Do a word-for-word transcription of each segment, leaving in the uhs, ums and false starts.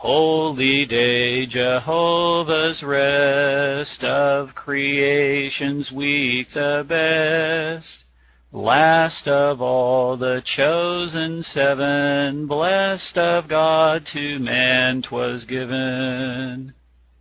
Holy day, Jehovah's rest, of creation's week the best. Last of all the chosen seven, blessed of God to man 'twas given.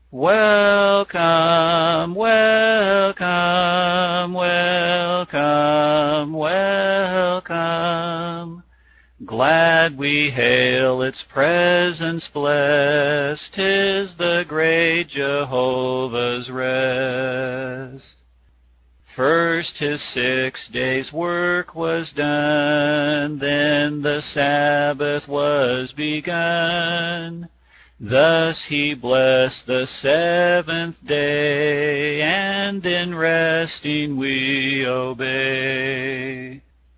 Welcome, welcome, welcome, welcome. Glad we hail its presence blessed, 'tis the great Jehovah's rest. First his six days' work was done, then the Sabbath was begun. Thus he blessed the seventh day, and in resting we obey.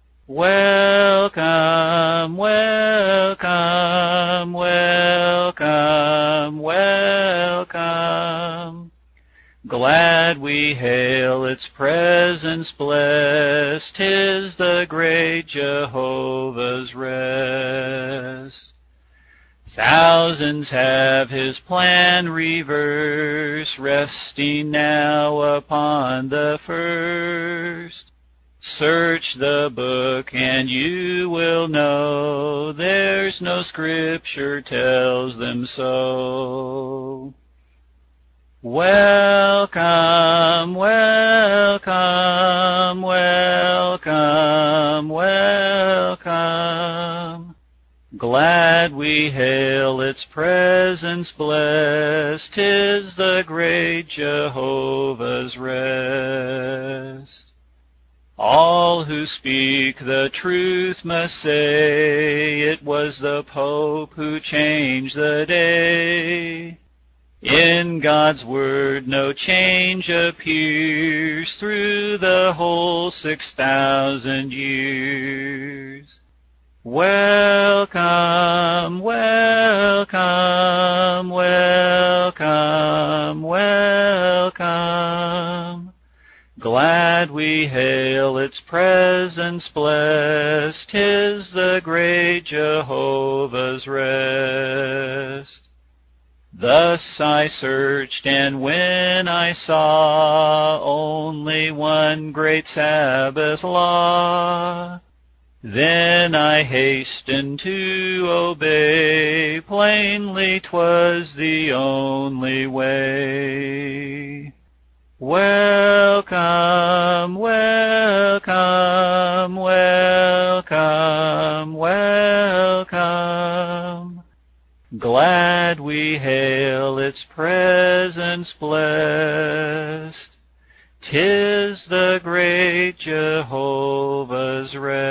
Welcome, welcome, welcome, welcome. Glad we hail its presence blessed, 'tis the great Jehovah's rest. Thousands have his plan reversed, resting now upon the first. Search the book and you will know, there's no scripture tells them so. Welcome, welcome, welcome, welcome. Glad we hail its presence blessed, 'tis the great Jehovah's rest. All who speak the truth must say, it was the Pope who changed the day. In God's word no change appears through the whole six thousand years. Welcome, welcome, welcome, welcome. Glad we hail its presence blessed, 'tis the great Jehovah's rest. Thus I searched, and when I saw only one great Sabbath law, then I hastened to obey, plainly 'twas the only way. Welcome, welcome, welcome, welcome. Glad we hail its presence blessed, 'tis the great Jehovah's rest.